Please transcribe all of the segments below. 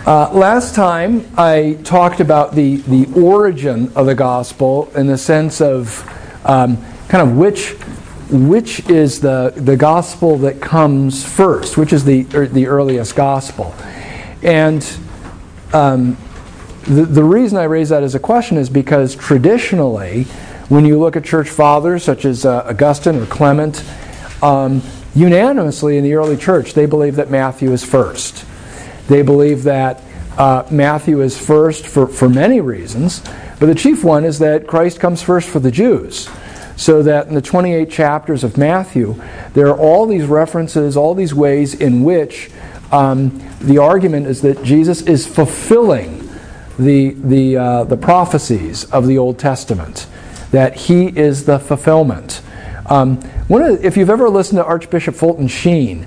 Last time I talked about the origin of the gospel in the sense of kind of which is the gospel that comes first, which is the earliest gospel. And the reason I raise that as a question is because traditionally, when you look at church fathers such as Augustine or Clement, unanimously in the early church, they believe that Matthew is first. They believe that Matthew is first for many reasons, but the chief one is that Christ comes first for the Jews. So that in the 28 chapters of Matthew, there are all these references, all these ways in which the argument is that Jesus is fulfilling the prophecies of the Old Testament, that He is the fulfillment. If you've ever listened to Archbishop Fulton Sheen,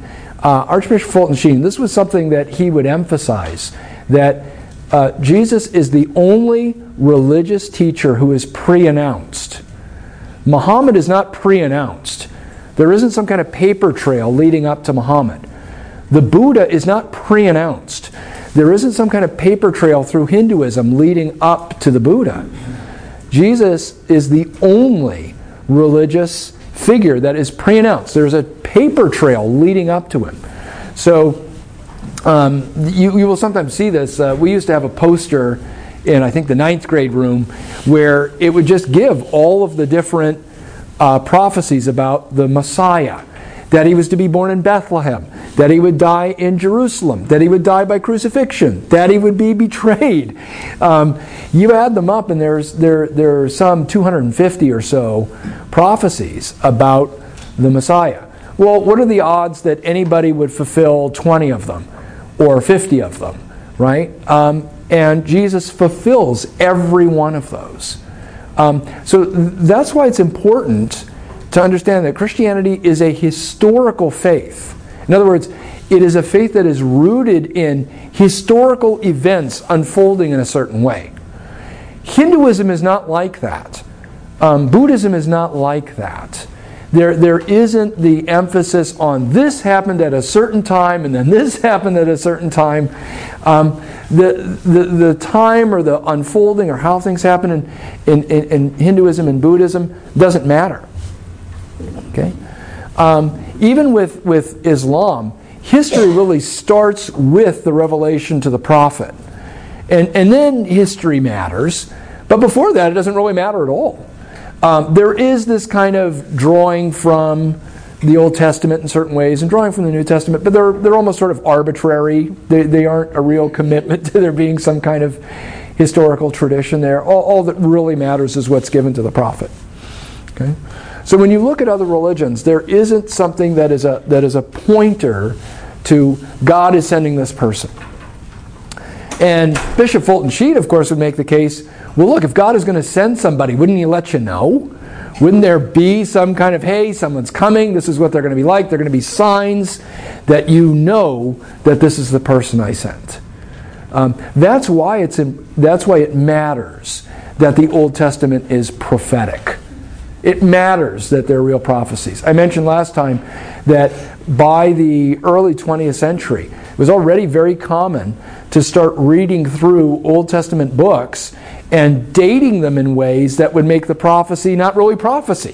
this was something that he would emphasize, that Jesus is the only religious teacher who is pre-announced. Muhammad is not pre-announced. There isn't some kind of paper trail leading up to Muhammad. The Buddha is not pre-announced. There isn't some kind of paper trail through Hinduism leading up to the Buddha. Jesus is the only religious figure that is pre-announced. There's a paper trail leading up to him. So you will sometimes see this. We used to have a poster in, I think, the 9th grade room where it would just give all of the different prophecies about the Messiah. That He was to be born in Bethlehem, that He would die in Jerusalem, that He would die by crucifixion, that He would be betrayed. You add them up, and there are some 250 or so prophecies about the Messiah. Well, what are the odds that anybody would fulfill 20 of them or 50 of them, right? And Jesus fulfills every one of those. So that's why it's important to understand that Christianity is a historical faith. In other words, it is a faith that is rooted in historical events unfolding in a certain way. Hinduism is not like that. Buddhism is not like that. There isn't the emphasis on this happened at a certain time and then this happened at a certain time. The time or the unfolding or how things happen in Hinduism and Buddhism doesn't matter. Okay, even with Islam, history really starts with the revelation to the prophet, and then history matters. But before that, it doesn't really matter at all. There is this kind of drawing from the Old Testament in certain ways and drawing from the New Testament, but they're almost sort of arbitrary. They aren't a real commitment to there being some kind of historical tradition there. All that really matters is what's given to the prophet. Okay. So when you look at other religions, there isn't something that is a pointer to God is sending this person. And Bishop Fulton Sheen, of course, would make the case, well, look, if God is going to send somebody, wouldn't He let you know? Wouldn't there be some kind of, hey, someone's coming, this is what they're going to be like, there are going to be signs that you know that this is the person I sent. That's why it matters that the Old Testament is prophetic. It matters that they're real prophecies. I mentioned last time that by the early 20th century, it was already very common to start reading through Old Testament books and dating them in ways that would make the prophecy not really prophecy.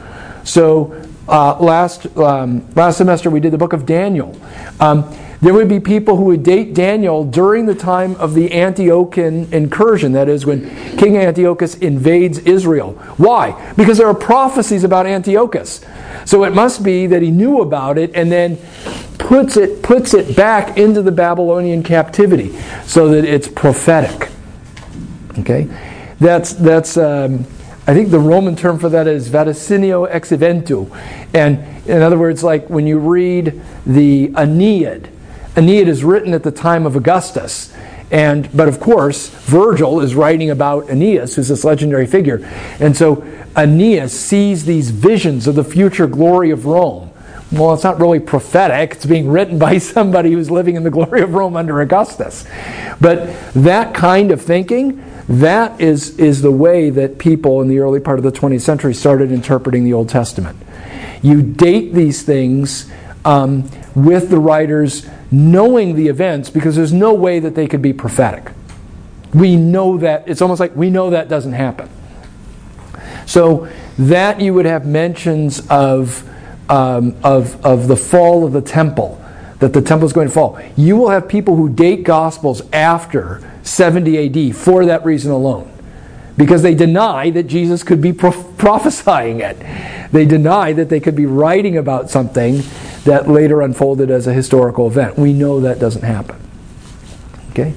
So last semester we did the book of Daniel. There would be people who would date Daniel during the time of the Antiochian incursion, that is, when King Antiochus invades Israel. Why? Because there are prophecies about Antiochus. So it must be that he knew about it and then puts it back into the Babylonian captivity so that it's prophetic. Okay? That's I think the Roman term for that is vaticinio ex eventu. And in other words, like when you read the Aeneid is written at the time of Augustus. But of course, Virgil is writing about Aeneas, who's this legendary figure. And so Aeneas sees these visions of the future glory of Rome. Well, it's not really prophetic. It's being written by somebody who's living in the glory of Rome under Augustus. But that kind of thinking, that is the way that people in the early part of the 20th century started interpreting the Old Testament. You date these things with the writers knowing the events, because there's no way that they could be prophetic. We know that, it's almost like we know that doesn't happen. So that you would have mentions of the fall of the temple, that the temple is going to fall. You will have people who date Gospels after 70 AD for that reason alone. Because they deny that Jesus could be prophesying it. They deny that they could be writing about something that later unfolded as a historical event. We know that doesn't happen. Okay?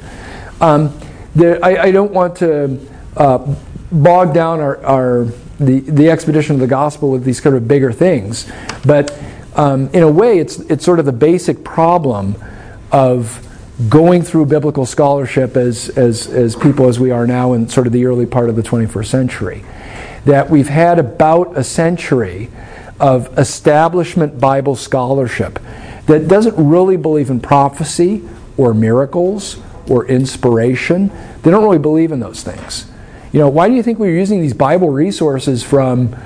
I don't want to bog down the expedition of the gospel with these kind of bigger things, but in a way it's sort of the basic problem of going through biblical scholarship as people as we are now in sort of the early part of the 21st century. That we've had about a century of establishment Bible scholarship that doesn't really believe in prophecy or miracles or inspiration. They don't really believe in those things. Why do you think we're using these Bible resources from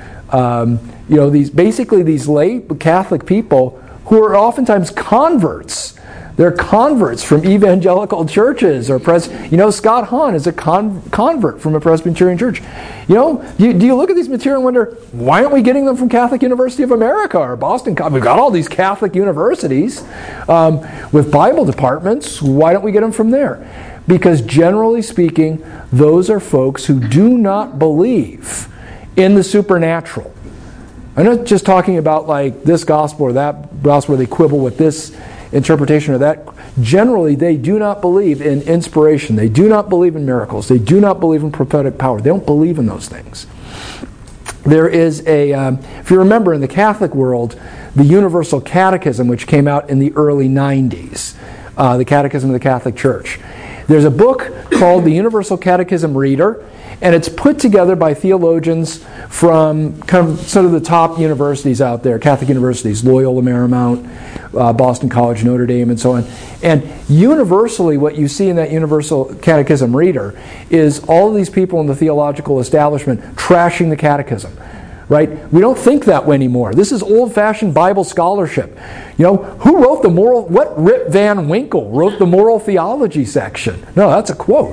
these lay Catholic people who are oftentimes converts? They're converts from evangelical churches or Scott Hahn is a convert from a Presbyterian church. Do you look at these material and wonder, why aren't we getting them from Catholic University of America or Boston College? We've got all these Catholic universities with Bible departments. Why don't we get them from there? Because generally speaking, those are folks who do not believe in the supernatural. I'm not just talking about like this gospel or that gospel where they quibble with this interpretation or that. Generally, they do not believe in inspiration. They do not believe in miracles. They do not believe in prophetic power. They don't believe in those things. There is if you remember in the Catholic world, the Universal Catechism, which came out in the early 90s, the Catechism of the Catholic Church. There's a book called the Universal Catechism Reader, and it's put together by theologians from kind of sort of the top universities out there, Catholic universities, Loyola Marymount, Boston College, Notre Dame, and so on. And universally, what you see in that Universal Catechism Reader is all of these people in the theological establishment trashing the catechism. Right? We don't think that way anymore. This is old-fashioned Bible scholarship. Who wrote what Rip Van Winkle wrote the moral theology section? No, that's a quote.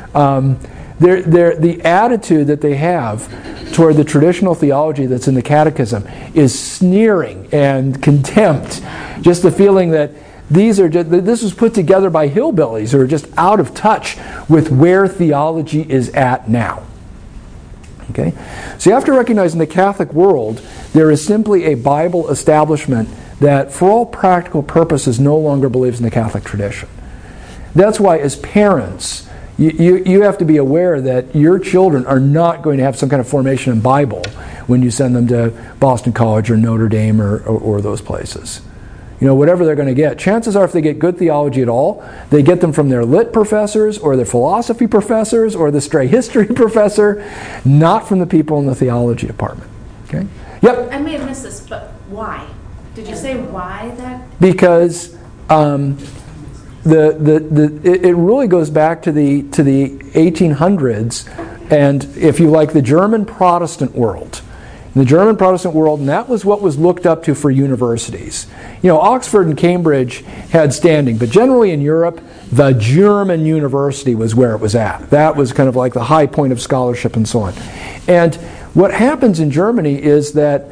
The attitude that they have toward the traditional theology that's in the catechism is sneering and contempt. Just the feeling that this was put together by hillbillies who are just out of touch with where theology is at now. Okay? So you have to recognize in the Catholic world, there is simply a Bible establishment that, for all practical purposes, no longer believes in the Catholic tradition. That's why, as parents, you have to be aware that your children are not going to have some kind of formation in Bible when you send them to Boston College or Notre Dame or those places. Whatever they're going to get. Chances are if they get good theology at all, they get them from their lit professors or their philosophy professors or the stray history professor, not from the people in the theology department. Okay? Yep? I may have missed this, but why? Did you say why that? Because it really goes back to the 1800s, and if you like, the German Protestant world. The German Protestant world, and that was what was looked up to for universities. Oxford and Cambridge had standing, but generally in Europe, the German university was where it was at. That was kind of like the high point of scholarship and so on. And what happens in Germany is that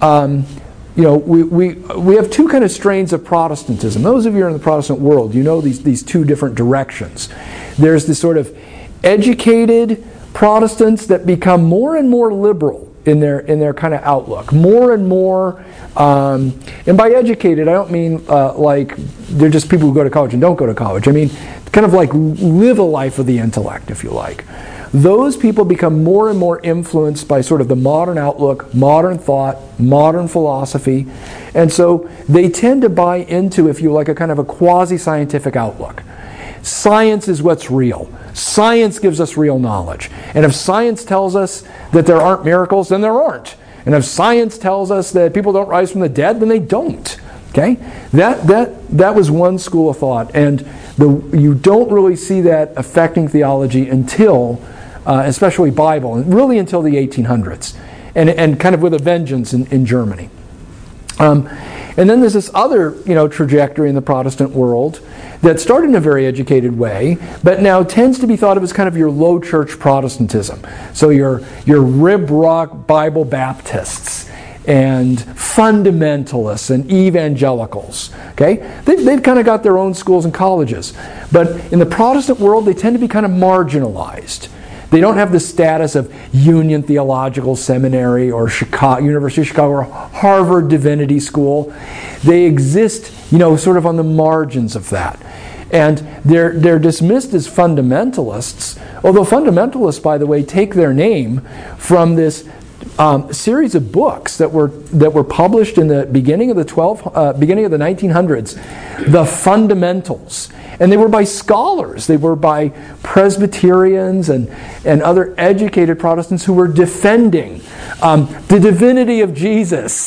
we have two kind of strains of Protestantism. Those of you who are in the Protestant world, you know these two different directions. There's this sort of educated Protestants that become more and more liberal in their kind of outlook, more and more, and by educated I don't mean like they're just people who go to college and don't go to college. I mean kind of like live a life of the intellect, if you like. Those people become more and more influenced by sort of the modern outlook, modern thought, modern philosophy, and so they tend to buy into, if you like, a kind of a quasi-scientific outlook. Science is what's real. Science gives us real knowledge. And if science tells us that there aren't miracles, then there aren't. And if science tells us that people don't rise from the dead, then they don't. Okay? That was one school of thought. And you don't really see that affecting theology until, especially Bible, and really until the 1800s. And kind of with a vengeance in Germany. And then there's this other, trajectory in the Protestant world that started in a very educated way, but now tends to be thought of as kind of your low church Protestantism. So your rib rock Bible Baptists and fundamentalists and evangelicals. Okay, they've kind of got their own schools and colleges, but in the Protestant world, they tend to be kind of marginalized. They don't have the status of Union Theological Seminary or University of Chicago or Harvard Divinity School. They exist, sort of on the margins of that. And they're dismissed as fundamentalists, although fundamentalists, by the way, take their name from this series of books that were published in the beginning of the 1900s, the Fundamentals, and they were by scholars. They were by Presbyterians and other educated Protestants who were defending the divinity of Jesus,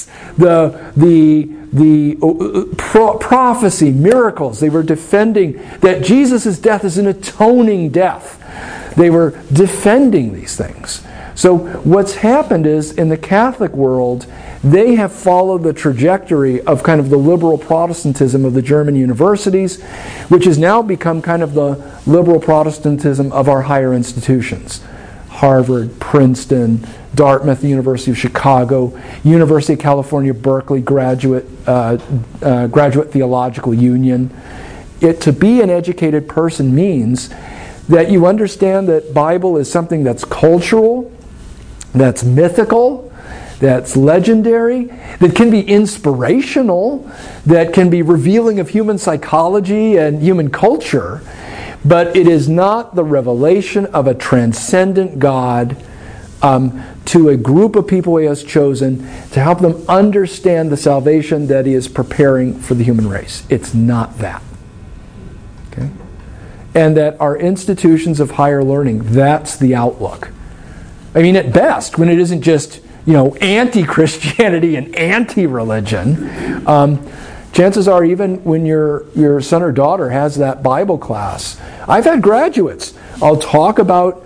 the prophecy, miracles. They were defending that Jesus' death is an atoning death. They were defending these things. So what's happened is, in the Catholic world, they have followed the trajectory of kind of the liberal Protestantism of the German universities, which has now become kind of the liberal Protestantism of our higher institutions. Harvard, Princeton, Dartmouth, the University of Chicago, University of California, Berkeley, Graduate Theological Union. To be an educated person means that you understand that Bible is something that's cultural, that's mythical, that's legendary, that can be inspirational, that can be revealing of human psychology and human culture, but it is not the revelation of a transcendent God to a group of people He has chosen to help them understand the salvation that He is preparing for the human race. It's not that. Okay? And that our institutions of higher learning, that's the outlook. I mean, at best, when it isn't just, anti-Christianity and anti-religion, chances are, even when your son or daughter has that Bible class, I've had graduates. I'll talk about,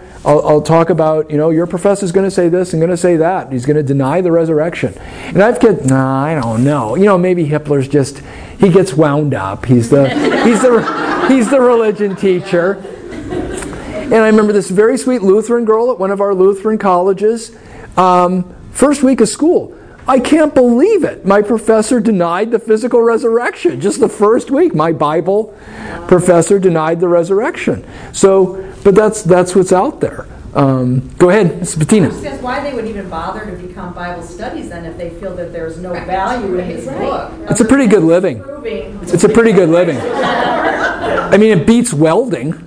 your professor's going to say this and going to say that. He's going to deny the resurrection. And I don't know. Maybe Hitler's he gets wound up. He's the religion teacher. And I remember this very sweet Lutheran girl at one of our Lutheran colleges, first week of school. I can't believe it. My professor denied the physical resurrection. Just the first week, my Bible professor denied the resurrection. But that's what's out there. Go ahead, Ms. Bettina. That's why they would even bother to become Bible studies then, if they feel that there's no value in his book. It's a pretty good living. It's a pretty good living. I mean, it beats welding.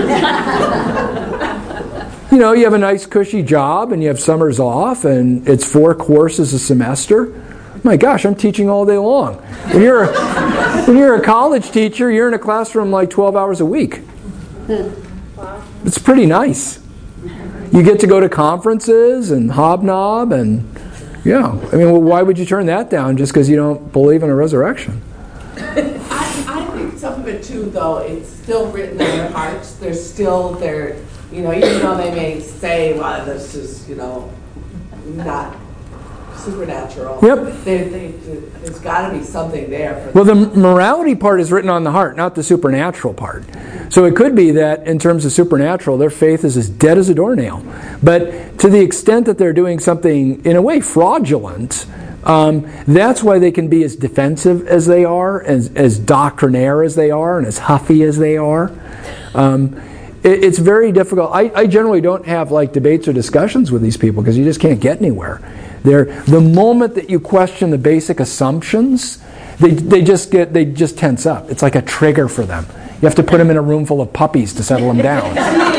You have a nice cushy job and you have summers off and it's 4 courses a semester. My gosh, I'm teaching all day long. When you're a college teacher, you're in a classroom like 12 hours a week. It's pretty nice. You get to go to conferences and hobnob and, why would you turn that down just because you don't believe in a resurrection? I think some of it too, though, it's still written in their hearts. They're still there, even though they may say, well, this is, not supernatural. Yep. There's got to be something there. Well, the morality part is written on the heart, not the supernatural part. So it could be that in terms of supernatural, their faith is as dead as a doornail. But to the extent that they're doing something, in a way, fraudulent, that's why they can be as defensive as they are, as doctrinaire as they are, and as huffy as they are. It's very difficult. I generally don't have debates or discussions with these people because you just can't get anywhere. The moment that you question the basic assumptions, they just tense up. It's like a trigger for them. You have to put them in a room full of puppies to settle them down.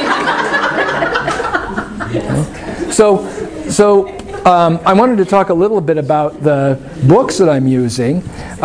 So I wanted to talk a little bit about the books that I'm using.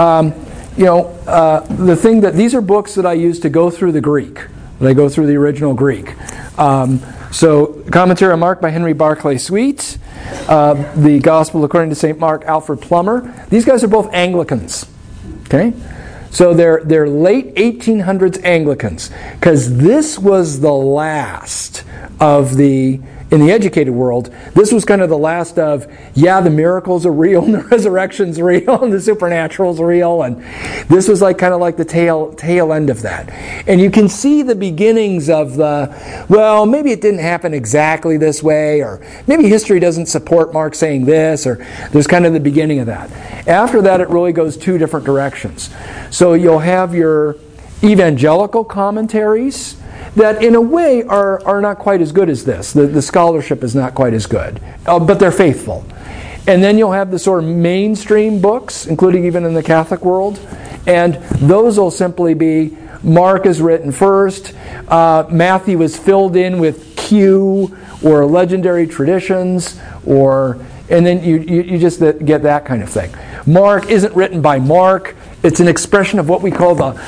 The thing that these are books that I use to go through the Greek. That I go through the original Greek. So, Commentary on Mark by Henry Barclay Sweet, the Gospel according to St. Mark, Alfred Plummer. These guys are both Anglicans. Okay? So they're late 1800s Anglicans, because this was the last of the in the educated world, this was kind of the last of, yeah, the miracles are real, and the resurrection's real, and the supernatural's real, and this was kind of like the tail end of that. And you can see the beginnings of well, maybe it didn't happen exactly this way, or maybe history doesn't support Mark saying this, or there's kind of the beginning of that. After that, it really goes two different directions. So you'll have your evangelical commentaries, that in a way are not quite as good as this. The scholarship is not quite as good, but they're faithful. And then you'll have the sort of mainstream books, including even in the Catholic world, and those will simply be Mark is written first, Matthew is filled in with Q or legendary traditions, and then you just get that kind of thing. Mark isn't written by Mark. It's an expression of what we call the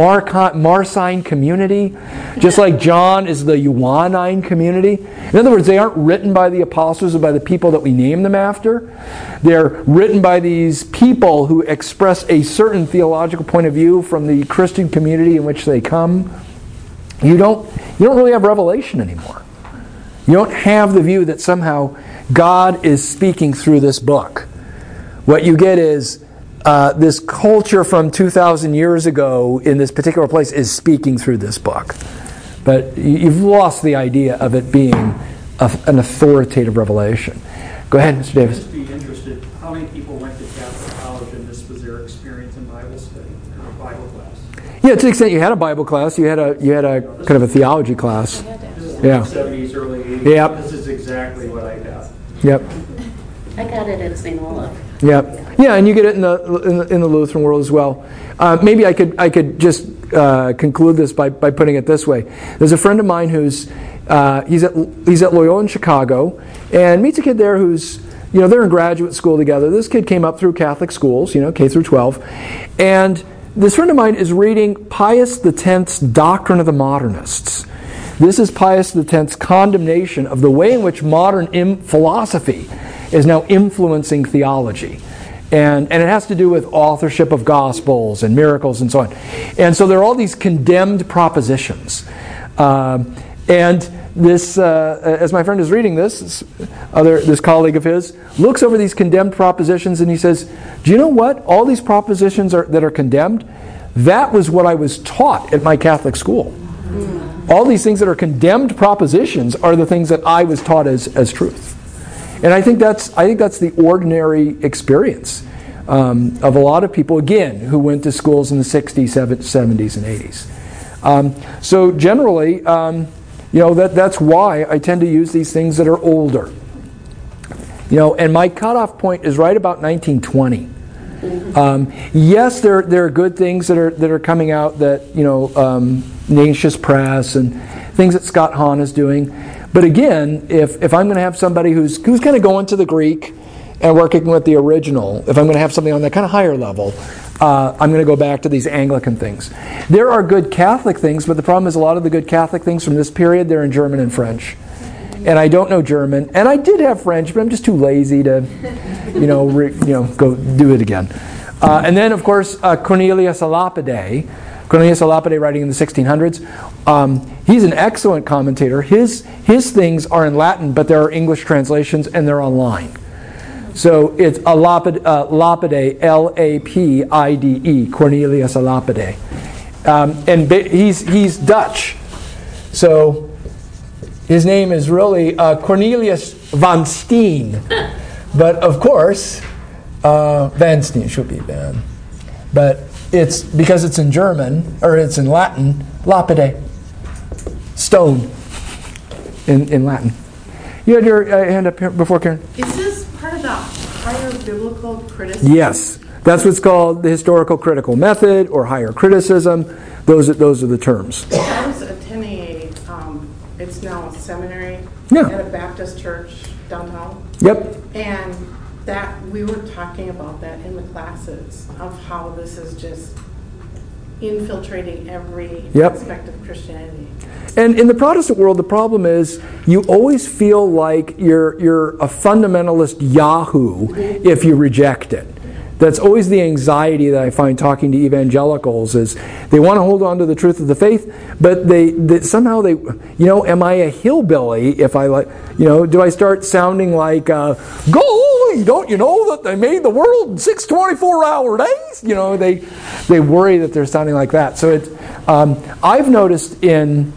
Marcine community, just like John is the Johannine community. In other words, they aren't written by the apostles or by the people that we name them after. They're written by these people who express a certain theological point of view from the Christian community in which they come. You don't really have revelation anymore. You don't have the view that somehow God is speaking through this book. What you get is this culture from 2,000 years ago in this particular place is speaking through this book. But you've lost the idea of it being an authoritative revelation. Go ahead, Mr. Davis. I'd just be interested, how many people went to Catholic college and this was their experience in Bible study or Bible class? Yeah, to the extent you had a Bible class, you had a kind of a theology class. This is Yeah. the 70s, early 80s. Yep. This is exactly what I got. Yep. I got it at St. Olaf. Yep. Yeah, and you get it in the Lutheran world as well. Maybe I could just conclude this by putting it this way. There's a friend of mine who's he's at Loyola in Chicago, and meets a kid there who's they're in graduate school together. This kid came up through Catholic schools, K through 12, and this friend of mine is reading Pius X's Doctrine of the Modernists. This is Pius X's condemnation of the way in which modern philosophy is now influencing theology. And it has to do with authorship of Gospels and miracles and so on. And so there are all these condemned propositions. And this, as my friend is reading this colleague of his, looks over these condemned propositions and he says, do you know what? All these propositions that are condemned, that was what I was taught at my Catholic school. All these things that are condemned propositions are the things that I was taught as truth. And I think that's the ordinary experience of a lot of people, again, who went to schools in the 60s, 70s, and 80s. So generally, that's why I tend to use these things that are older. And my cutoff point is right about 1920. Yes, there are good things that are coming out that Ignatius Press and things that Scott Hahn is doing. But again, if I'm going to have somebody who's kind of going to the Greek and working with the original, if I'm going to have something on that kind of higher level, I'm going to go back to these Anglican things. There are good Catholic things, but the problem is a lot of the good Catholic things from this period, they're in German and French. And I don't know German. And I did have French, but I'm just too lazy to, go do it again. And then, of course, Cornelius a Lapide. Cornelius a Lapide, writing in the 1600s. He's an excellent commentator. His things are in Latin, but there are English translations, and they're online. So it's a Lapide, Lapide, Cornelius a Lapide. And he's Dutch. So his name is really Cornelius van Steen. But of course, Van Steen should be Van. But it's because it's in German, or it's in Latin, Lapide. Stone in Latin. You had your hand up here before, Karen? Is this part of the higher biblical criticism? Yes. That's what's called the historical critical method or higher criticism. Those are the terms. I was attending it's now a seminary at a Baptist church downtown. Yep. And that we were talking about that in the classes of how this is just infiltrating every aspect of Christianity. And in the Protestant world, the problem is you always feel like you're a fundamentalist Yahoo if you reject it. that's always the anxiety that I find talking to evangelicals is they want to hold on to the truth of the faith, but they somehow am I a hillbilly if I do I start sounding like golly, don't you know that they made the world in 6 24-hour days? They worry that they're sounding like that. So I've noticed in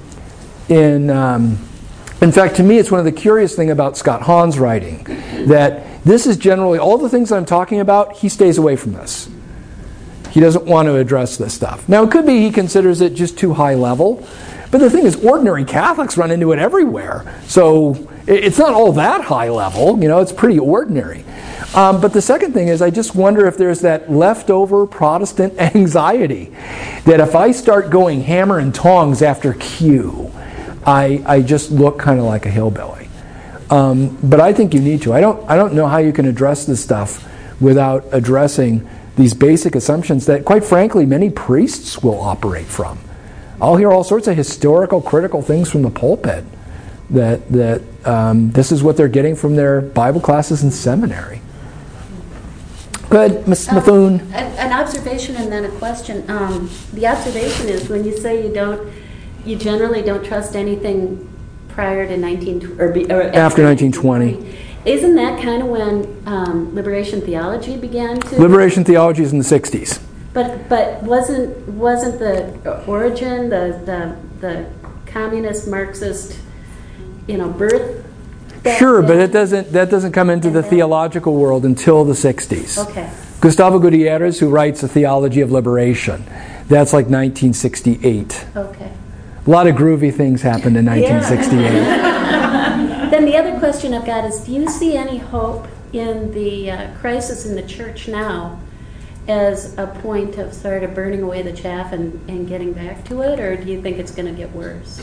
fact, to me, it's one of the curious things about Scott Hahn's writing that this is generally, all the things I'm talking about, he stays away from this. He doesn't want to address this stuff. Now, it could be he considers it just too high level, but the thing is, ordinary Catholics run into it everywhere. So it's not all that high level, it's pretty ordinary. But the second thing is, I just wonder if there's that leftover Protestant anxiety that if I start going hammer and tongs after Q, I just look kind of like a hillbilly. But I think you need to. I don't know how you can address this stuff without addressing these basic assumptions that, quite frankly, many priests will operate from. I'll hear all sorts of historical, critical things from the pulpit that this is what they're getting from their Bible classes in seminary. Good, Ms. Methune. An observation and then a question. The observation is when you say you generally don't trust anything prior to after 1920. Isn't that kind of when liberation theology began to? Liberation theology is in the 60s. But wasn't the origin the communist Marxist birth? Sure, but that doesn't come into the theological world until the 60s. Okay. Gustavo Gutierrez, who writes A Theology of Liberation, that's like 1968. Okay. A lot of groovy things happened in 1968. Then the other question I've got is, do you see any hope in the crisis in the church now as a point of sort of burning away the chaff and getting back to it, or do you think it's going to get worse?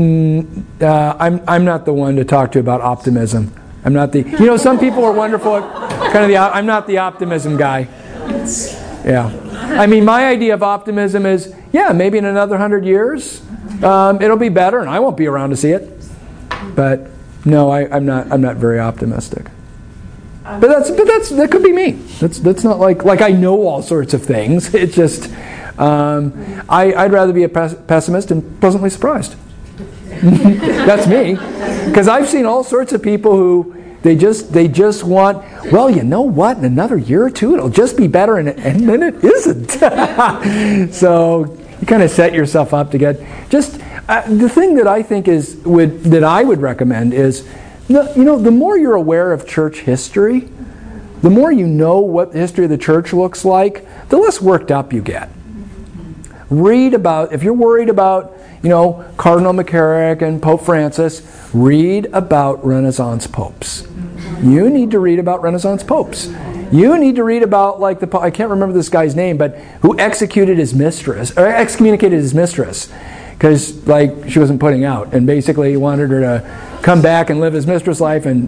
I'm not the one to talk to about optimism. I'm not the. Some people are wonderful. I'm not the optimism guy. Yeah. I mean, my idea of optimism is, maybe in another 100 years, it'll be better, and I won't be around to see it. But no, I'm not very optimistic. But that could be me. That's not like I know all sorts of things. It's just I'd rather be a pessimist and pleasantly surprised. That's me, because I've seen all sorts of people who they just want. Well, you know what? In another year or two, it'll just be better, and then it isn't. So you kind of set yourself up to get just the thing that I think that I would recommend is. The more you're aware of church history, the more you know what the history of the church looks like, the less worked up you get. Read about, if you're worried about, Cardinal McCarrick and Pope Francis, read about Renaissance popes. You need to read about Renaissance popes. You need to read about, I can't remember this guy's name, but who executed his mistress, or excommunicated his mistress, because, she wasn't putting out, and basically he wanted her to come back and live his mistress life, and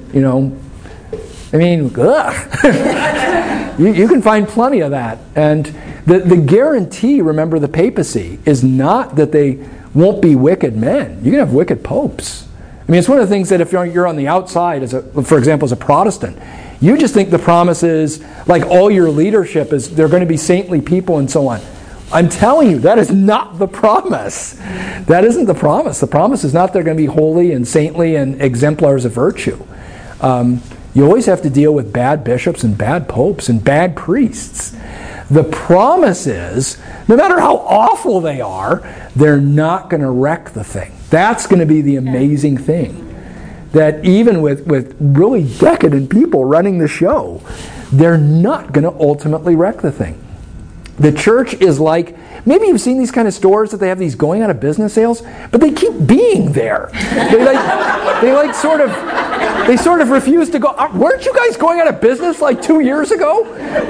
you can find plenty of that. And the guarantee, remember, the papacy is not that they won't be wicked men. You can have wicked popes. I mean, it's one of the things that if you're on the outside, for example, as a Protestant, you just think the promise is all your leadership is they're going to be saintly people and so on. I'm telling you, that is not the promise. That isn't the promise. The promise is not they're going to be holy and saintly and exemplars of virtue. You always have to deal with bad bishops and bad popes and bad priests. The promise is, no matter how awful they are, they're not going to wreck the thing. That's going to be the amazing thing. That even with really decadent people running the show, they're not going to ultimately wreck the thing. The church is maybe you've seen these kind of stores that they have these going out of business sales, but they keep being there. They sort of refuse to go. Weren't you guys going out of business 2 years ago?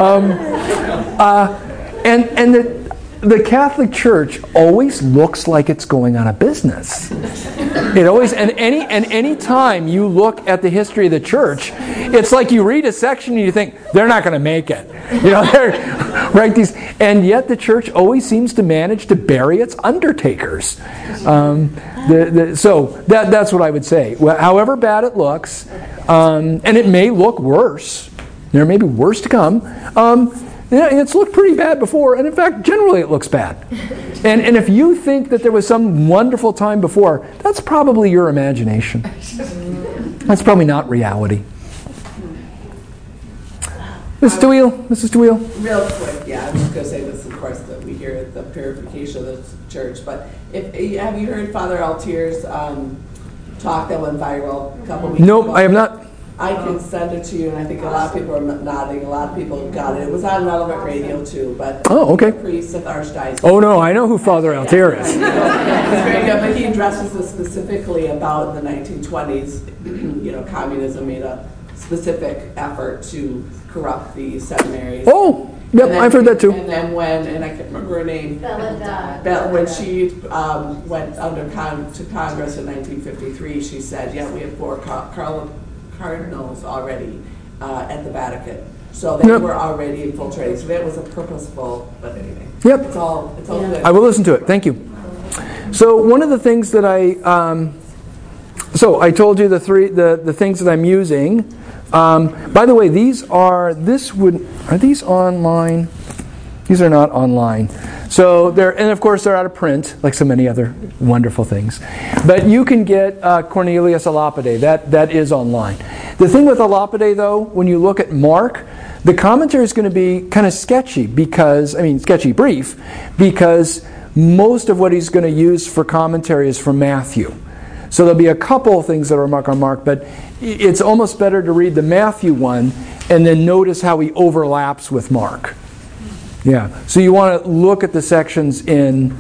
And the Catholic Church always looks like it's going out of business. It always, and any time you look at the history of the church, it's like you read a section and you think they're not going to make it. And yet the church always seems to manage to bury its undertakers. So that's what I would say. However bad it looks, and it may look worse. There may be worse to come. It's looked pretty bad before, and in fact, generally it looks bad. And if you think that there was some wonderful time before, that's probably your imagination. That's probably not reality. Mrs. DeWheel? Real quick, yeah, I'm just going to say this, of course, that we hear the purification of the church, but have you heard Father Altier's talk that went viral a couple weeks ago? Nope, I have not. I can send it to you, and I think a lot of people are nodding. A lot of people got it. It was on Relevant Radio, too, but okay. The priest of Archdiocese. Oh, no, I know who Father Altier is. It's very good, but he addresses this specifically about the 1920s. Communism made a specific effort to corrupt the seminaries. Oh, yep, I've heard that too. And then and I can't remember her name, when she went to Congress in 1953, she said, we have 4 cardinals already at the Vatican. So they were already infiltrating. So that was a purposeful, but anyway. Yep. It's all good. I will listen to it. Thank you. So one of the things that I told you the things that I'm using. By the way, are these online? These are not online. So and of course they're out of print, like so many other wonderful things. But you can get Cornelius a Lapide. That is online. The thing with a Lapide, though, when you look at Mark, the commentary is going to be kind of sketchy sketchy brief, because most of what he's going to use for commentary is from Matthew. So there'll be a couple of things that are on Mark, but it's almost better to read the Matthew one and then notice how he overlaps with Mark. Yeah. So you want to look at the sections in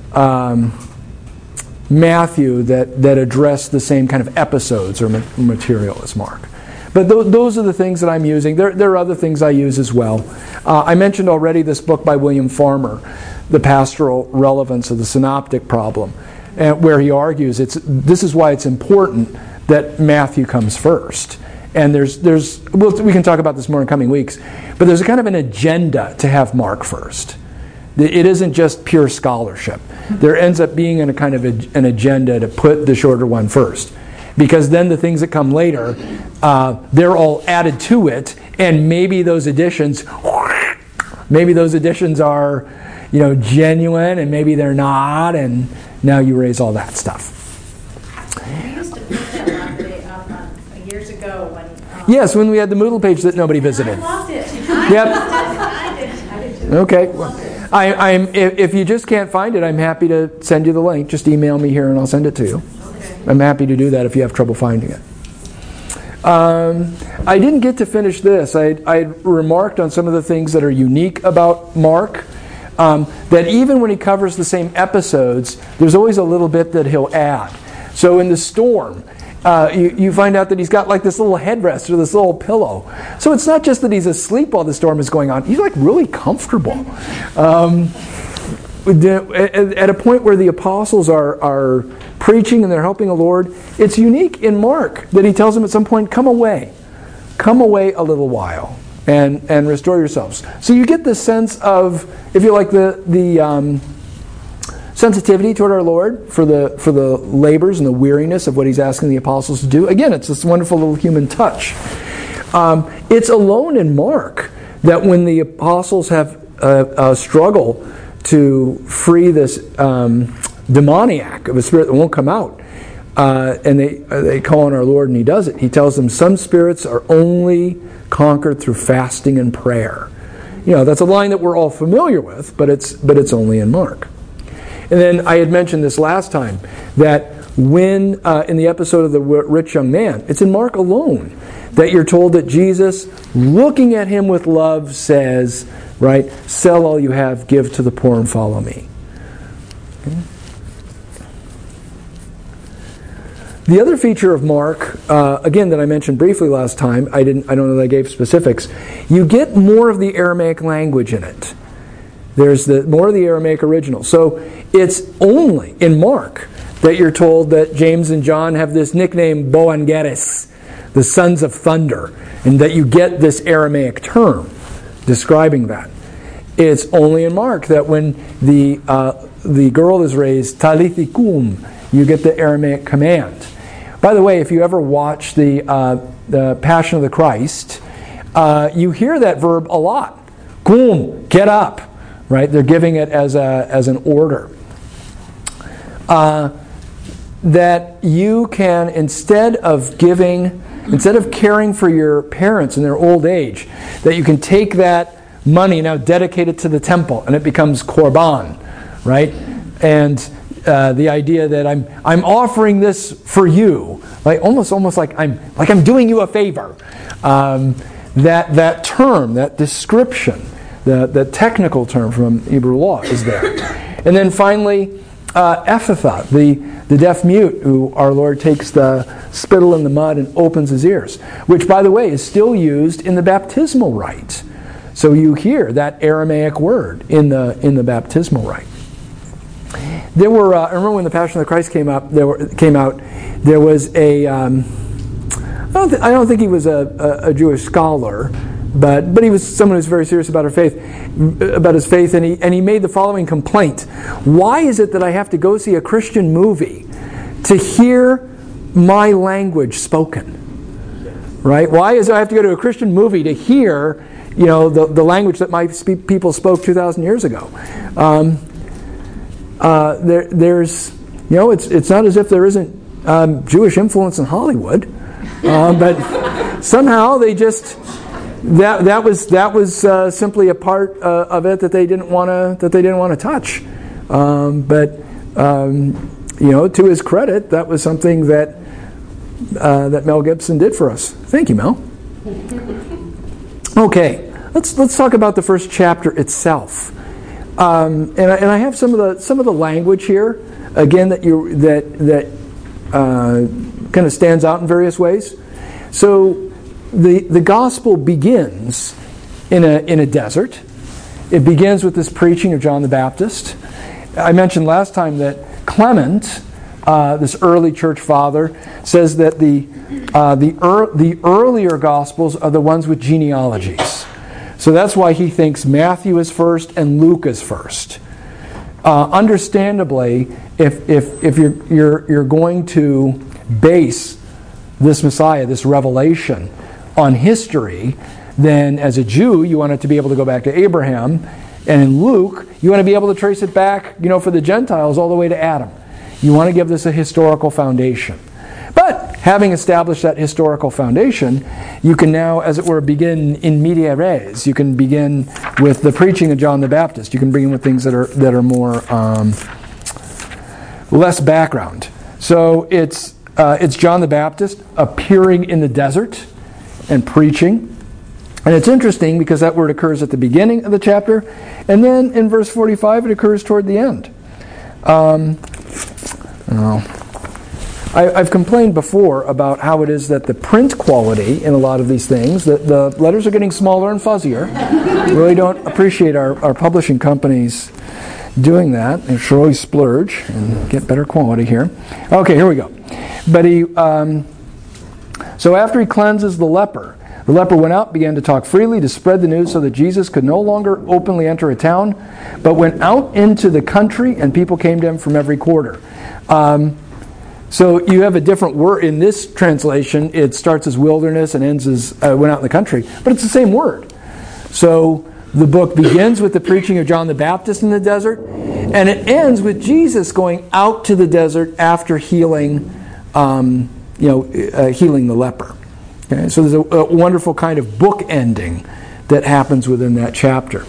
Matthew that address the same kind of episodes or material as Mark. But those are the things that I'm using. There are other things I use as well. I mentioned already this book by William Farmer, The Pastoral Relevance of the Synoptic Problem, where he argues this is why it's important that Matthew comes first. And we can talk about this more in coming weeks, but there's a kind of an agenda to have Mark first. It isn't just pure scholarship. There ends up being a kind of an agenda to put the shorter one first, because then the things that come later, they're all added to it, and maybe those additions are, genuine, and maybe they're not, and now you raise all that stuff. We used to put that Lapide up years ago when. Yes, when we had the Moodle page that nobody visited. I loved it. Yep. I did too. Okay. If you just can't find it, I'm happy to send you the link. Just email me here and I'll send it to you. Okay. I'm happy to do that if you have trouble finding it. I didn't get to finish this. I remarked on some of the things that are unique about Mark. That even when he covers the same episodes, there's always a little bit that he'll add. So in the storm, you find out that he's got like this little headrest or this little pillow. So it's not just that he's asleep while the storm is going on. He's like really comfortable. At a point where the apostles are preaching and they're helping the Lord, it's unique in Mark that he tells them at some point, come away a little while and restore yourselves. So you get this sense of, if you like, the sensitivity toward our Lord for the labors and the weariness of what he's asking the apostles to do. Again, it's this wonderful little human touch. It's alone in Mark that when the apostles have a struggle to free this demoniac of a spirit that won't come out, and they call on our Lord and he does it. He tells them some spirits are only conquered through fasting and prayer. That's a line that we're all familiar with, but it's only in Mark. And then I had mentioned this last time, that when in the episode of the rich young man, it's in Mark alone that you're told that Jesus, looking at him with love, says, right, sell all you have, give to the poor, and follow me. Okay. The other feature of Mark, again, that I mentioned briefly last time, I don't know that I gave specifics, you get more of the Aramaic language in it. There's more of the Aramaic original. So it's only in Mark that you're told that James and John have this nickname, Boanerges, the sons of thunder, and that you get this Aramaic term describing that. It's only in Mark that when the girl is raised, Talithi kum, you get the Aramaic command. By the way, if you ever watch the Passion of the Christ, you hear that verb a lot. Qum, get up, right? They're giving it as an order. That you can, instead of caring for your parents in their old age, that you can take that money now, dedicate it to the temple, and it becomes korban, right? And the idea that I'm offering this for you, like almost like I'm doing you a favor. That term, that description, the technical term from Hebrew law is there. And then finally, Ephatha, the deaf mute, who our Lord takes the spittle in the mud and opens his ears, which, by the way, is still used in the baptismal rite. So you hear that Aramaic word in the baptismal rite. There were. I remember when the Passion of the Christ came out. There was a. I don't think he was a Jewish scholar, but he was someone who's very serious about his faith, and he made the following complaint: why is it that I have to go see a Christian movie to hear my language spoken? Right? Why is it I have to go to a Christian movie to hear, the language that my people spoke 2,000 years ago? There's, it's not as if there isn't Jewish influence in Hollywood, but somehow they just that was simply a part of it that they didn't want to touch. To his credit, that was something that Mel Gibson did for us. Thank you, Mel. Okay, let's talk about the first chapter itself. And I have some of the language here again that kind of stands out in various ways. So the gospel begins in a desert. It begins with this preaching of John the Baptist. I mentioned last time that Clement, this early church father, says that the earlier gospels are the ones with genealogies. So that's why he thinks Matthew is first and Luke is first. Understandably, if you're going to base this Messiah, this revelation, on history, then as a Jew you want it to be able to go back to Abraham, and in Luke you want to be able to trace it back, for the Gentiles all the way to Adam. You want to give this a historical foundation. But having established that historical foundation, you can now, as it were, begin in media res. You can begin with the preaching of John the Baptist. You can begin with things that are more less background. So it's John the Baptist appearing in the desert and preaching. And it's interesting because that word occurs at the beginning of the chapter, and then in verse 45 it occurs toward the end. I've complained before about how it is that the print quality in a lot of these things, the letters are getting smaller and fuzzier. Really don't appreciate our publishing companies doing that. They should always splurge and get better quality here. Okay, here we go. But so after he cleanses the leper went out, began to talk freely, to spread the news so that Jesus could no longer openly enter a town, but went out into the country, and people came to him from every quarter. So you have a different word. In this translation, it starts as wilderness and ends as went out in the country, but it's the same word. So the book begins with the preaching of John the Baptist in the desert, and it ends with Jesus going out to the desert after healing the leper. Okay, so there's a wonderful kind of book ending that happens within that chapter.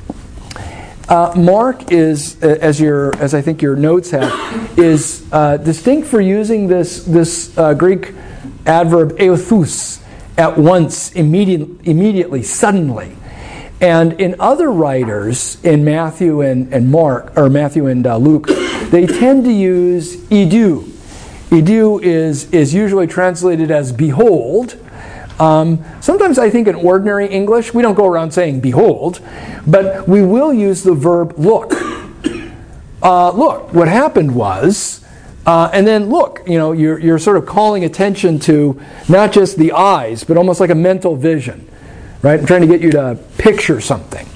Mark is, as I think your notes have, is distinct for using this Greek adverb eothus, at once, immediately, suddenly. And in other writers, in Matthew and Mark, or Matthew and Luke, they tend to use idu. Idu is usually translated as behold. Sometimes I think in ordinary English, we don't go around saying behold, but we will use the verb look. Look, what happened was, and then look, you're sort of calling attention to not just the eyes, but almost like a mental vision, right? I'm trying to get you to picture something.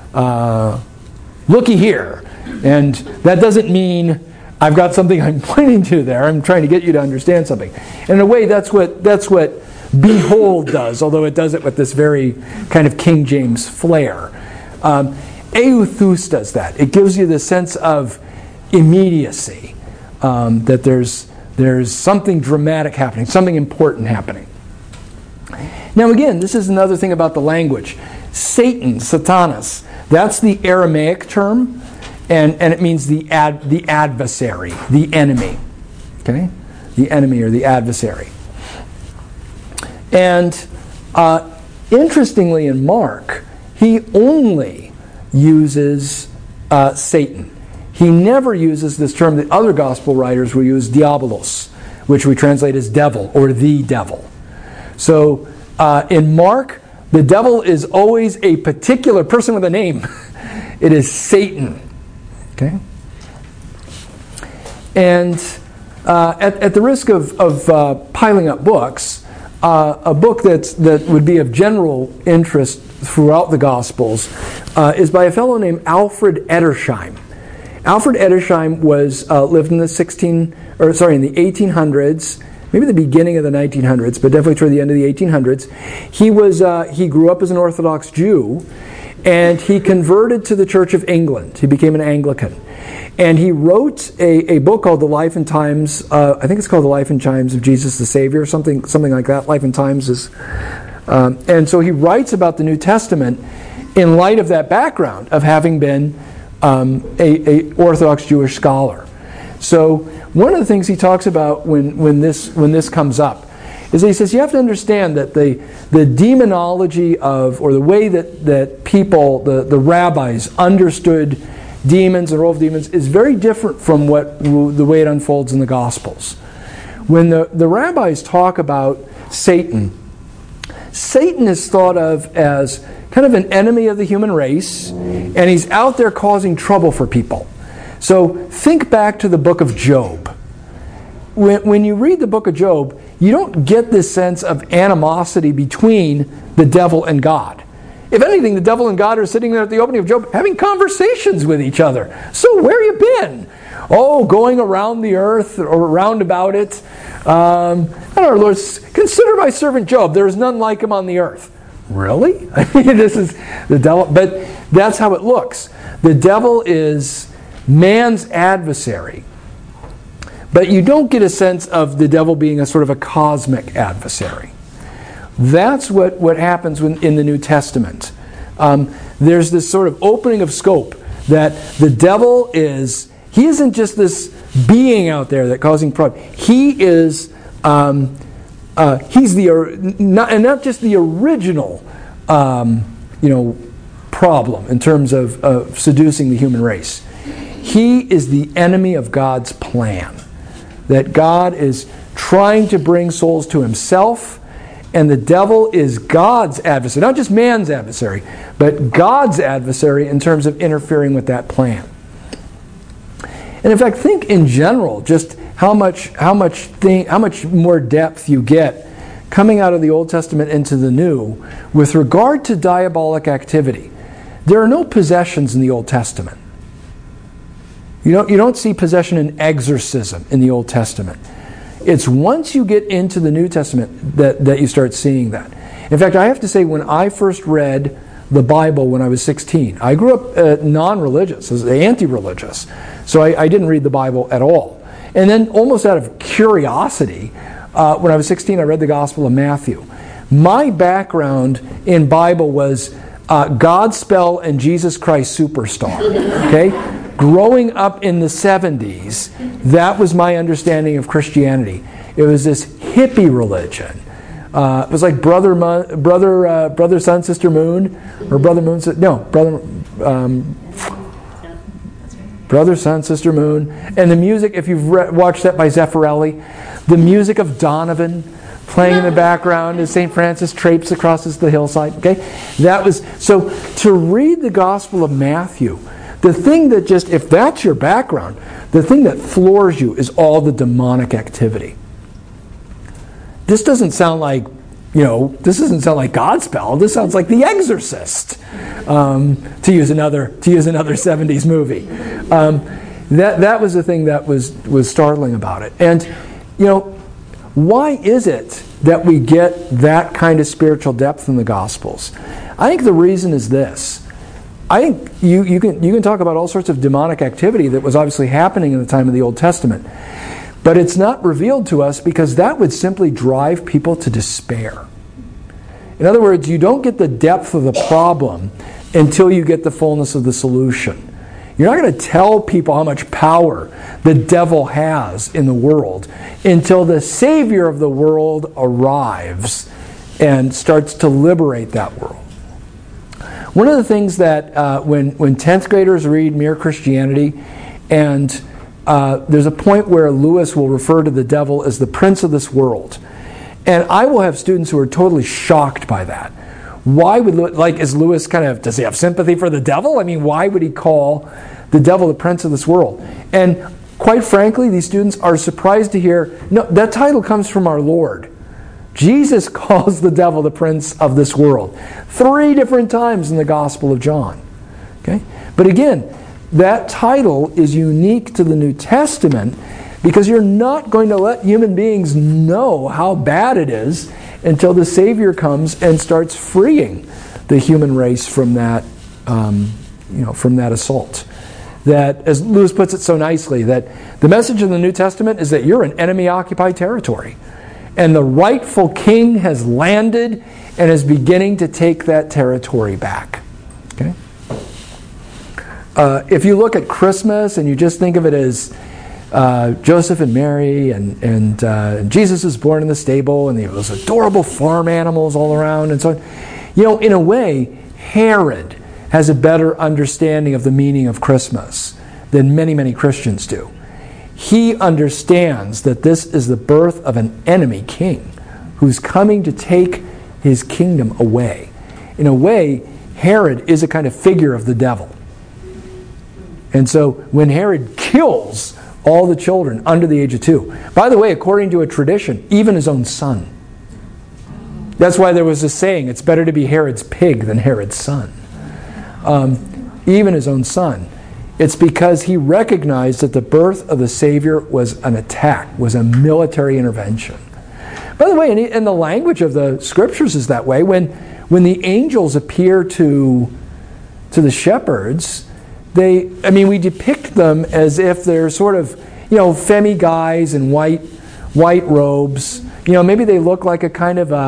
Looky here. And that doesn't mean I've got something I'm pointing to there. I'm trying to get you to understand something. And in a way, that's what behold does, although it does it with this very kind of King James flair. Euthus does that. It gives you the sense of immediacy, that there's something dramatic happening, something important happening. Now again, this is another thing about the language. Satan, Satanas, that's the Aramaic term, and it means the adversary, the enemy. Okay? The enemy or the adversary. And interestingly in Mark, he only uses Satan. He never uses this term that other gospel writers will use, diabolos, which we translate as devil or the devil. So in Mark, the devil is always a particular person with a name. It is Satan. Okay? And at the risk of piling up books, a book that would be of general interest throughout the Gospels is by a fellow named Alfred Edersheim. Alfred Edersheim lived in the 1800s, maybe the beginning of the 1900s, but definitely toward the end of the 1800s. He grew up as an Orthodox Jew, and he converted to the Church of England. He became an Anglican. And he wrote a book called The Life and Times, I think it's called The Life and Times of Jesus the Savior, something like that. Life and Times is... and so he writes about the New Testament in light of that background of having been a Orthodox Jewish scholar. So one of the things he talks about when this comes up is that he says you have to understand that the demonology of, or the way that people, the rabbis, understood demons and role of demons is very different from the way it unfolds in the Gospels. When the rabbis talk about Satan is thought of as kind of an enemy of the human race, and he's out there causing trouble for people. So think back to the book of Job. When you read the book of Job, you don't get this sense of animosity between the devil and God. If anything, the devil and God are sitting there at the opening of Job having conversations with each other. So where you been? Oh, going around the earth or round about it. And our Lord, consider my servant Job. There is none like him on the earth. Really? I mean, this is the devil. But that's how it looks. The devil is man's adversary. But you don't get a sense of the devil being a sort of a cosmic adversary. That's what happens in the New Testament. There's this sort of opening of scope that the devil he isn't just this being out there that causing problems. He is, not just the original, problem in terms of seducing the human race. He is the enemy of God's plan. That God is trying to bring souls to himself, and the devil is God's adversary. Not just man's adversary, but God's adversary in terms of interfering with that plan. And in fact, think in general just how much more depth you get coming out of the Old Testament into the New with regard to diabolic activity. There are no possessions in the Old Testament. You don't see possession and exorcism in the Old Testament. It's once you get into the New Testament that you start seeing that. In fact, I have to say, when I first read the Bible when I was 16, I grew up non-religious, anti-religious, so I didn't read the Bible at all. And then almost out of curiosity, when I was 16, I read the Gospel of Matthew. My background in Bible was Godspell and Jesus Christ Superstar. Okay? Growing up in the 70s, that was my understanding of Christianity. It was this hippie religion. It was like brother, sun, sister, moon, or brother, sun, sister, moon. And the music, if you've watched that by Zeffirelli, the music of Donovan playing in the background as St. Francis traipses across the hillside. Okay, that was so. To read the Gospel of Matthew, the thing that if that's your background, the thing that floors you is all the demonic activity. This doesn't sound like, this doesn't sound like Godspell. This sounds like The Exorcist, to use another 70s movie. That was the thing that was startling about it. And, why is it that we get that kind of spiritual depth in the Gospels? I think the reason is this. I think you can talk about all sorts of demonic activity that was obviously happening in the time of the Old Testament. But it's not revealed to us because that would simply drive people to despair. In other words, you don't get the depth of the problem until you get the fullness of the solution. You're not going to tell people how much power the devil has in the world until the Savior of the world arrives and starts to liberate that world. One of the things that when 10th graders read Mere Christianity, and there's a point where Lewis will refer to the devil as the prince of this world. And I will have students who are totally shocked by that. Why would, is Lewis does he have sympathy for the devil? I mean, why would he call the devil the prince of this world? And quite frankly, these students are surprised to hear, no, that title comes from our Lord. Jesus calls the devil the prince of this world 3 different times in the Gospel of John. Okay? But again, that title is unique to the New Testament because you're not going to let human beings know how bad it is until the Savior comes and starts freeing the human race from that, from that assault. That, as Lewis puts it so nicely, that the message in the New Testament is that you're in enemy-occupied territory. And the rightful king has landed and is beginning to take that territory back. Okay? If you look at Christmas and you just think of it as Joseph and Mary and Jesus was born in the stable and there was adorable farm animals all around and so on. In a way, Herod has a better understanding of the meaning of Christmas than many, many Christians do. He understands that this is the birth of an enemy king who's coming to take his kingdom away. In a way, Herod is a kind of figure of the devil. And so when Herod kills all the children under the age of 2, by the way, according to a tradition, even his own son. That's why there was a saying, it's better to be Herod's pig than Herod's son. Even his own son. It's because he recognized that the birth of the Savior was an attack, was a military intervention. By the way, in the language of the Scriptures is that way. When the angels appear to the shepherds, we depict them as if they're sort of, femi guys in white robes. Maybe they look like a kind of,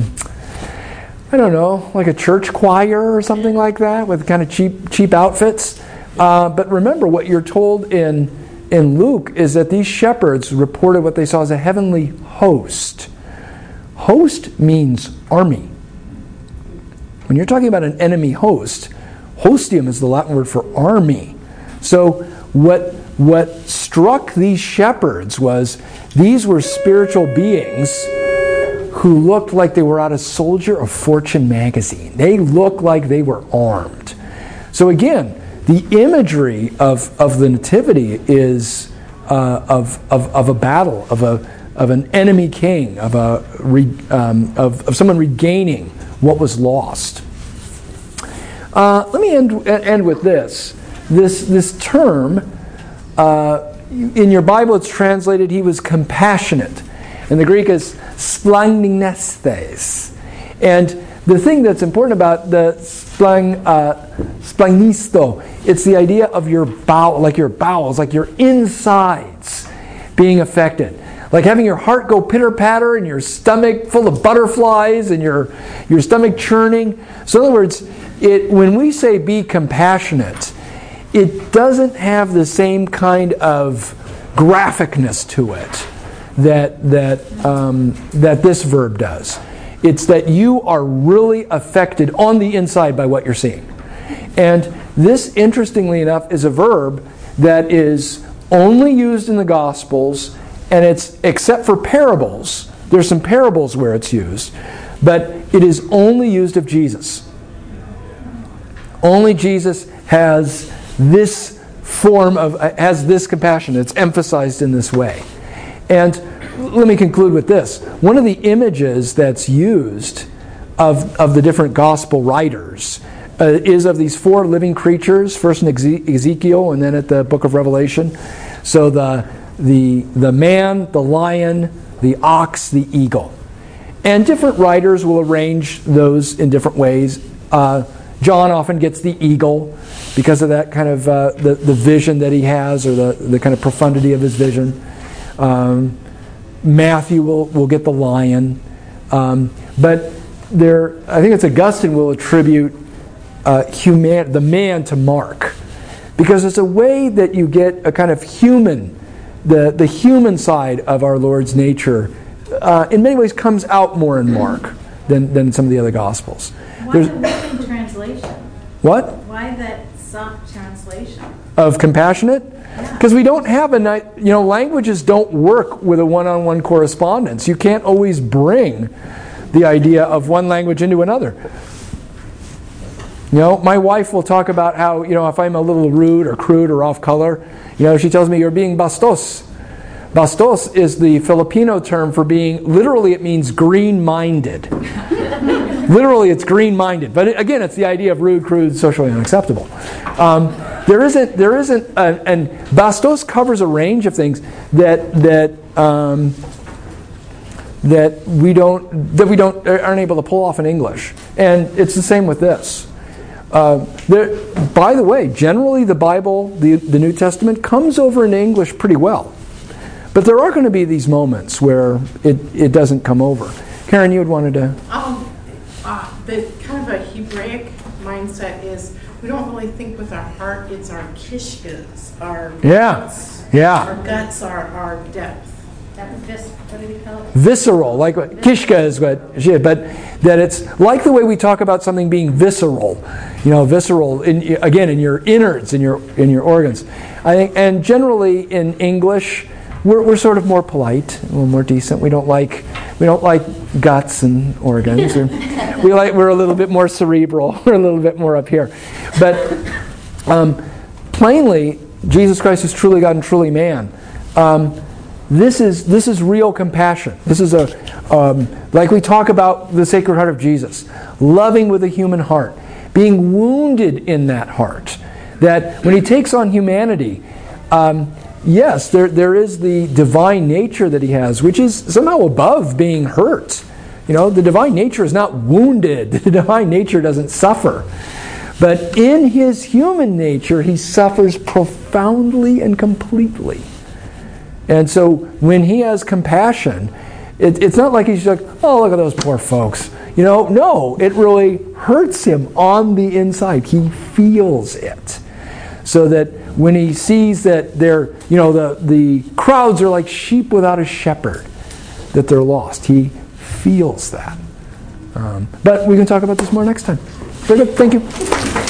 like a church choir or something like that with kind of cheap outfits. But remember, what you're told in Luke is that these shepherds reported what they saw as a heavenly host. Host means army. When you're talking about an enemy host, hostium is the Latin word for army. So what struck these shepherds was these were spiritual beings who looked like they were out of Soldier of Fortune magazine. They looked like they were armed. So again, the imagery of the Nativity is of a battle, of an enemy king, of someone regaining what was lost. Let me end with this. This term in your Bible it's translated he was compassionate. In the Greek is splagnistes. And the thing that's important about the splagnisto, it's the idea of your bowels, like your insides being affected. Like having your heart go pitter-patter and your stomach full of butterflies and your stomach churning. So in other words, when we say be compassionate, it doesn't have the same kind of graphicness to it that this verb does. It's that you are really affected on the inside by what you're seeing. And this, interestingly enough, is a verb that is only used in the Gospels, and it's, except for parables, there's some parables where it's used, but it is only used of Jesus. Only Jesus has this has this compassion. It's emphasized in this way. And let me conclude with this. One of the images that's used of the different gospel writers is of these 4 living creatures, first in Ezekiel and then at the book of Revelation. So the man, the lion, the ox, the eagle. And different writers will arrange those in different ways. John often gets the eagle because of that kind of the vision that he has, or the kind of profundity of his vision. Matthew will get the lion. But I think it's Augustine will attribute the man to Mark, because it's a way that you get a kind of human, the human side of our Lord's nature, in many ways comes out more in Mark than some of the other Gospels. Why the working translation? What? Why that soft translation? Of compassionate? Because we don't have languages don't work with a one-on-one correspondence. You can't always bring the idea of one language into another. My wife will talk about how, if I'm a little rude or crude or off color, she tells me, you're being bastos. Bastos is the Filipino term for being, literally it means green-minded. Literally it's green-minded. But again, it's the idea of rude, crude, socially unacceptable. There isn't, and bastos covers a range of things that we aren't able to pull off in English. And it's the same with this. By the way, generally the Bible, the New Testament, comes over in English pretty well. But there are going to be these moments where it doesn't come over. Karen, you had wanted to... The kind of a Hebraic mindset is we don't really think with our heart, it's our kishkas, our guts. Yeah. Our guts are our depth. What do we call it? Visceral, like what kishka is what she is, but that it's like the way we talk about something being visceral, visceral in your innards, in your organs. I think, and generally in English, we're sort of more polite, a little more decent. We don't like guts and organs. We're a little bit more cerebral. We're a little bit more up here. But plainly, Jesus Christ is truly God and truly man. This is real compassion. This is like we talk about the Sacred Heart of Jesus, loving with a human heart, being wounded in that heart. That when he takes on humanity, yes, there is the divine nature that he has, which is somehow above being hurt. The divine nature is not wounded. The divine nature doesn't suffer. But in his human nature, he suffers profoundly and completely. And so when he has compassion, it's not like he's like, oh, look at those poor folks. No, it really hurts him on the inside. He feels it. So that when he sees that the crowds are like sheep without a shepherd, that they're lost, he feels that. But we can talk about this more next time. Very good. Thank you.